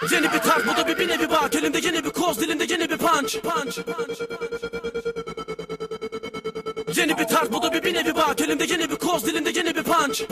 Yeni bir tarz, bu da bir nevi bak. Elimde yeni bir koz, dilimde yeni bir punch. Yeni bir tarz, bu da bir nevi bak. Elimde yeni bir koz, dilimde yeni bir punch.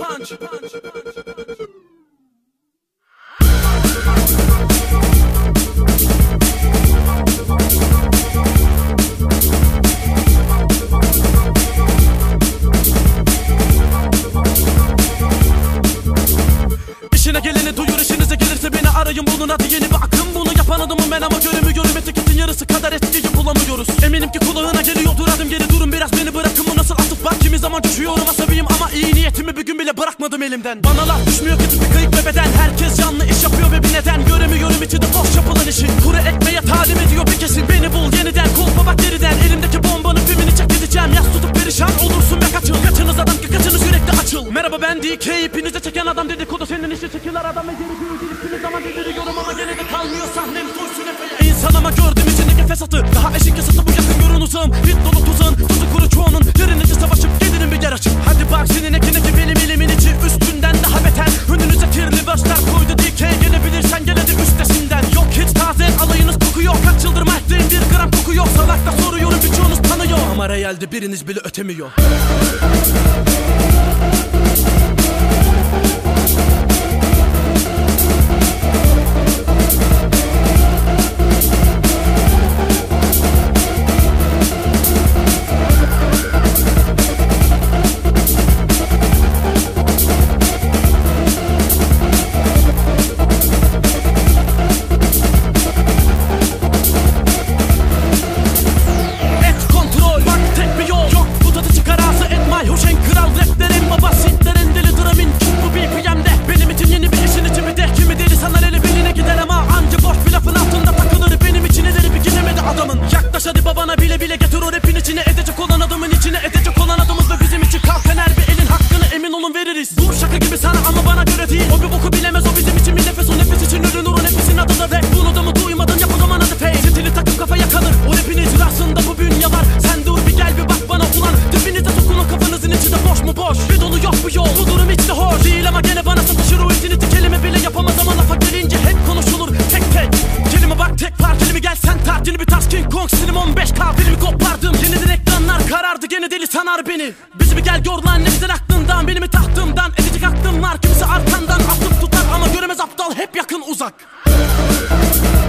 İşine geleni duyur, işinize gelirse beni arayın bulun. Hadi yeni bir akım, bunu yapan adamım ben ama göremiyorum. Etiketin yarısı kadar etkiyi bulamıyoruz. Eminim ki kulağına geliyordur, adım geri durun biraz, beni bırakın. Bu nasıl atıp bak, kimi zaman düşüyorum asabiyim ama iyi niyetimi bir gün bile bırakmadım elimden. Bana laf düşmüyor, kötü bir kayıp ve beden. Herkes yanlı iş yapıyor ve bir neden göremiyorum içinde boş yapılan işi. Kuru ekmeğe talim ediyor bir kesin, beni bul yeniden, kolpa bak geriden. Elimdeki bombanın filmini çek gideceğim, yas tutup perişan olursun ve kaçıl. Kaçınız adam ki kaçınız yürekte açıl. Merhaba ben DK, ipinize çeken adam dedikodu senin işi, çekiler adam ve geri gülürsünüz zaman deliriyorum ama gene de kalmıyor sahnem duysun efeye. İnsan ama gördüm içindeki fesatı, daha eşik yasatı bu yakın görün uzağım. Hit dolu tuzağın, tuzu kuru çoğunun, derinlici savaşıp gelinin bir yer açıp. Hadi bak senin ekindeki benim elimin içi, üstünden daha beter. Önünüze kirli verseler koydu DK, gelebilirsen gel hadi üstesinden. Yok hiç taze alayınız kokuyor, kaç yıldır Mike'deyim bir gram koku yok. Salakta soruyorum birçoğunuz tanıyor ama realde biriniz bile ötemiyor. Hadi babana bile bile getir o rapin içine, edecek olan adamın içine, edecek olan adamız ve bizim için kalk fener bir elin hakkını emin olun veririz. Bu şaka gibi sana ama bana göre değil, o bir boku bilemez, o bizim için bir nefes, o nefes için ölünür, o nefesin adı da rap. Bunu da mı duymadın, yap o zaman hadi fake. Stili takıp kafaya kalır, o rapin icrasında bu bünye var. Sen dur bir gel bir bak bana ulan, dibinize sokulun kafanızın içi de boş mu boş. Bir dolu yok bu yol, bu durum hiç de hoş değil ama gene bana satışır o itiniti. Kelime bile yapamaz ama lafa gelince hep konuşulur tek tek. Kelime bak tek var, kelime gel sen tart. Yeni bir tarz King Kong stilim 15K, filmi kopardım. Yeniden ekranlar karardı, gene deli sanar beni. Bizi bir gel gör lan, nefsin aklından, benim mi tahtımdan. Edecek aklım var, kimse arkandan atıp tutar ama göremez aptal, hep yakın uzak.